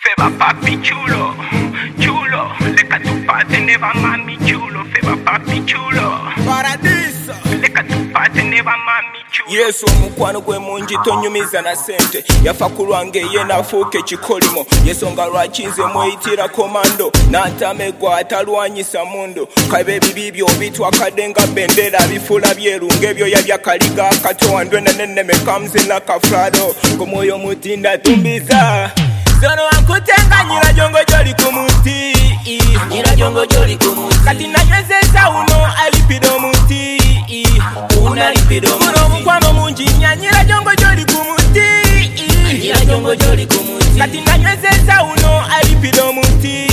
Feba papi chulo, chulo, leka tupate neva mami chulo. Feba papi chulo, Paradiso. leka tupate neva mami chulo. Yesu omukwano gwe mungi tonyumiza na sente yafa kulwange ye nafuuka ekikolimo yesonga lwaki nze mweyitira komando n'antamegwa atalwanyisa mundo kabe ebibi byo bitwakadde nga bendera bifula byerunga ebyoya byakaliga akatowandwe nanenneme comes in like a flado kumwoyo mutinda tumbiza zono ankutenga nyira jongo joli kumuti Nyira jongo joli kumuti kati nanywezeza uno alipido muti Una lipido muti muno mukwano mungi nyira jongo joli kumuti Nyira jongo joli kumuti kati nanywezeza uno alipido muti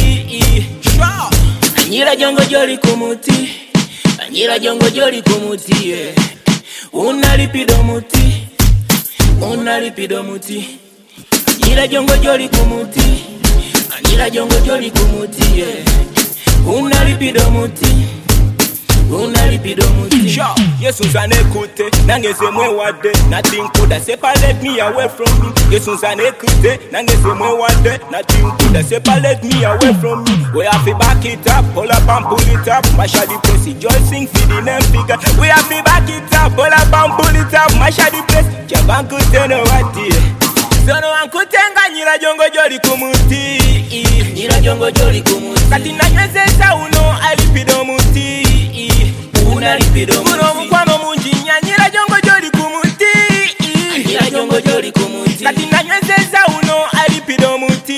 Nyira jongo joli kumuti Nyira jongo joli kumuti yeah. Una lipido muti Una lipido muti Nyira jongo joli kumuti Nyira jongo joli kumuti yeah. Una lipido muti Una lipido muti Yesu nzanekute nangeze mwewade nothing could separate me away from me Yesu nzanekute nangeze mwewade nothing could separate me away from me we have to back it up pull up and pull it up mashadi press joy sing feeding and figure we have to back it up pull up and pull it up mashadi press jabankute no wati zono ankutenga nyira jongo joli kumuti Nyira jongo joli kumuti kati nanywezeza uno alipido muti Una lipido muti muno mukwano mungi nyira jongo joli kumuti Nyira jongo joli kumuti kati nanywezeza uno alipido muti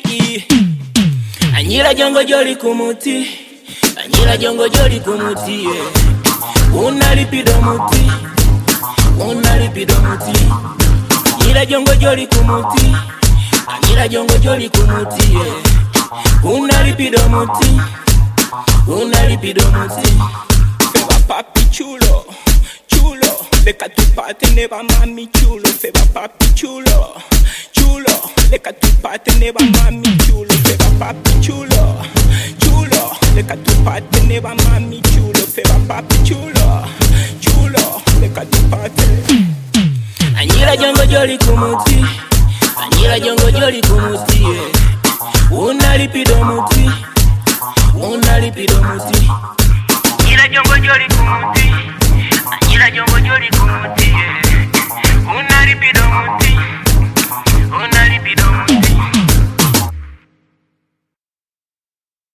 Nyira jongo joli kumuti Nyira jongo joli kumuti yeah. Una lipido muti Una lipido muti Nyira jongo joli kumuti Nyira jongo joli kumuti yeah. Una lipido muti Una lipido muti Feba papi chulo, chulo leka tupate neva mami chulo Feba papi chulo, chulo leka tupate neva mami chulo Feba papi chulo, chulo leka tupate neva mami chulo Feba papi chulo, chulo leka tupate Nyira jongo joli kumuti Nyira jongo joli kumuti yeah. Una lipido muti Una lipido muti Nyira jongo joli kumuti, nyira jongo joli kumuti, una lipido